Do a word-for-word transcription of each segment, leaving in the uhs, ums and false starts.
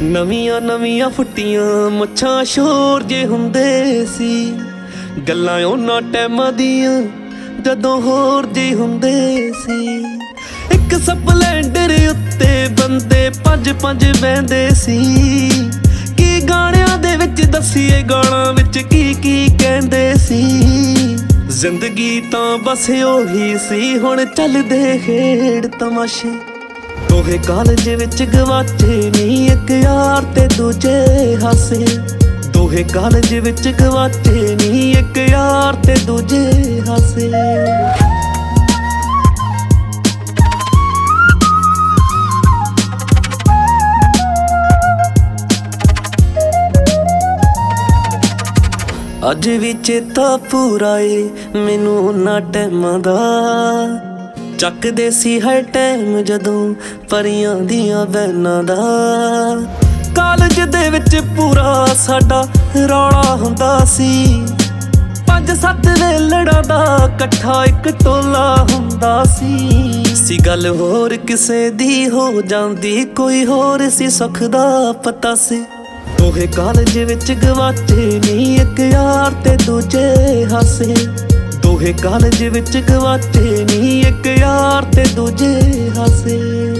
ਨਵੀਆਂ ਨਵੀਆਂ ਫੁੱਟੀਆਂ ਮੁੱਛਾਂ ਸ਼ੋਰ ਜੇ ਹੁੰਦੇ ਸੀ। ਗੱਲਾਂ ਉਹਨਾਂ ਟੈਮਾਂ ਦੀਆਂ ਜਦੋਂ ਹੋਰ ਜੇ ਹੁੰਦੇ ਸੀ। ਇੱਕ ਸਪਲੈਂਡਰ ਉੱਤੇ ਬੰਦੇ ਪੰਜ ਪੰਜ ਬਹਿੰਦੇ ਸੀ। ਕੀ ਗਾਣਿਆਂ ਦੇ ਵਿੱਚ ਦੱਸੀਏ ਗਾਲਾਂ ਵਿੱਚ ਕੀ ਕੀ ਕਹਿੰਦੇ ਸੀ। ਜ਼ਿੰਦਗੀ ਤਾਂ ਬਸ ਉਹੀ ਸੀ, ਹੁਣ ਚੱਲਦੇ ਖੇਡ ਤਮਾਸ਼ੇ। ਦੋਹੇ ਕਾਲਜ ਵਿੱਚ ਗਵਾਚੇ ਨੀ, ਇੱਕ ਯਾਰ ਤੇ ਦੂਜੇ ਹਾਸੇ। ਦੋਹੇ ਕਾਲਜ ਵਿੱਚ ਗਵਾਚੇ ਨੀ, ਇੱਕ ਯਾਰ ਤੇ ਦੂਜੇ ਹਾਸੇ। ਅੱਜ ਵੀ ਚੇਤਾ ਪੂਰਾ ਏ ਮੈਨੂੰ ਉਹਨਾਂ ਟੈਮਾਂ ਦਾ। ਚੱਕਦੇ ਸੀ ਹਰ ਟਾਈਮ ਜਦੋਂ ਪਰੀਆਂ ਦੀਆਂ ਵੈਨਾਂ ਦਾ। ਕਾਲਜ ਦੇ ਵਿੱਚ ਪੂਰਾ ਸਾਡਾ ਰੌਲਾ ਹੁੰਦਾ ਸੀ। ਪੰਜ ਸੱਤ ਵੇਲੜਾਂ ਦਾ ਇਕੱਠਾ ਇੱਕ ਟੋਲਾ ਹੁੰਦਾ ਸੀ। ਸੀ ਗੱਲ ਹੋਰ ਕਿਸੇ ਦੀ ਹੋ ਜਾਂਦੀ, ਕੋਈ ਹੋਰ ਸੀ ਸੁੱਖ ਦਾ ਪਤਾ ਸੀ। ਦੋਹੇ ਕਾਲਜ ਵਿੱਚ ਗਵਾਚੇ ਨੀ, ਇੱਕ ਯਾਰ ਤੇ ਦੂਜੇ ਹਾਸੇ। ਦੋਹੇ ਕਾਲਜ ਵਿੱਚ ਗਵਾਚੇ ਨੀ, ਇੱਕ ਯਾਰ ਤੇ ਦੂਜੇ ਹਾਸੇ।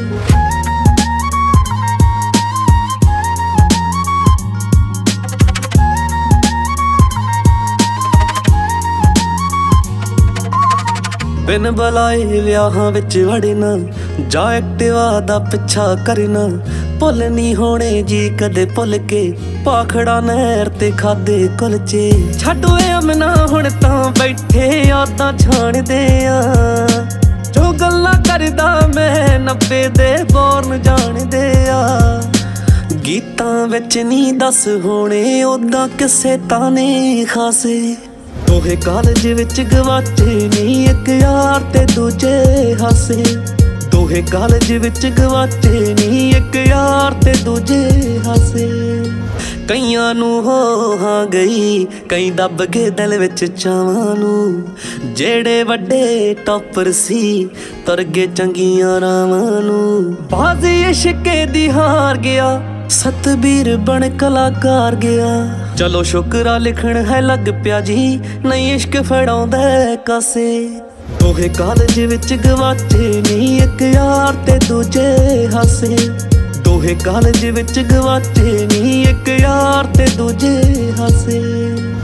ਬਿਨ ਬੁਲਾਏ ਵਿਆਹਾਂ ਵਿੱਚ ਵੜਨਾ, ਜਾਂ ਐਕਟਿਵਾ ਦਾ ਪਿੱਛਾ ਕਰਨਾ। ਭੁੱਲ ਨੀ ਹੋਣੇ ਜੀ ਕਦੇ ਭੁੱਲ ਕੇ ਪਾਖੜਾ ਨਹਿਰ ਤੇ ਖਾਦੇ ਕੁਲਚੇ। ਛੱਡ ਓਏ ਅਮਨਾ ਹੁਣ ਤਾਂ ਬੈਠੇ ਯਾਦਾਂ ਛਾਣਦੇ ਆ। ਜੋ ਗੱਲਾਂ ਕਰਦਾ ਮੈਂ ਨੱਬੇ ਦੇ ਬੋਰਨ ਜਾਣਦੇ ਆ। ਗੀਤਾਂ ਵਿੱਚ ਨੀ ਦੱਸ ਹੋਣੇ ਓਦਾਂ ਕਿਸੇ ਤਾਨੇ ਖਾਸੇ। ਦੋਹੇ ਕਾਲਜ ਵਿੱਚ ਗਵਾਚੇ ਨੀ, ਇੱਕ ਯਾਰ ਤੇ ਦੂਜੇ ਹਾਸੇ। ਦੋਹੇ ਕਾਲਜ ਵਿੱਚ ਗਵਾਚੇ ਨੀ, ਇੱਕ ਯਾਰ ਤੇ ਦੂਜੇ ਹਾਸੇ। ਕਈਆਂ ਨੂੰ ਹੋ ਹਾਂ ਗਈ, ਕਈ ਦੱਬ ਕੇ ਦਿਲ ਵਿੱਚ ਚਾਵਾਂ ਨੂੰ। ਜਿਹੜੇ ਵੱਡੇ ਟੌਪਰ ਸੀ ਤੁਰ ਗਏ ਚੰਗੀਆਂ ਰਾਵਾਂ ਨੂੰ। ਬਾਜ਼ੀ ਇਸ਼ਕੇ ਦੀ ਹਾਰ ਗਿਆ, ਸਤਬੀਰ ਬਣ ਕਲਾਕਾਰ ਗਿਆ। ਚਲੋ ਸ਼ੁਕਰਾ ਲਿਖਣ ਹੈ ਲੱਗ ਪਿਆ ਜੀ, ਨਹੀਂ ਇਸ਼ਕ ਫੜਾਉਂਦਾ ਕਾਸੇ। ਦੋਹੇ ਕਾਲਜ ਵਿੱਚ ਗਵਾਚੇ ਨੀ, ਇੱਕ ਯਾਰ ਤੇ ਦੂਜੇ ਹਾਸੇ। ਦੋਹੇ ਕਾਲਜ ਵਿੱਚ ਗਵਾਚੇ ਨੀ, ਇੱਕ ਯਾਰ ਤੇ ਦੂਜੇ ਹਾਸੇ।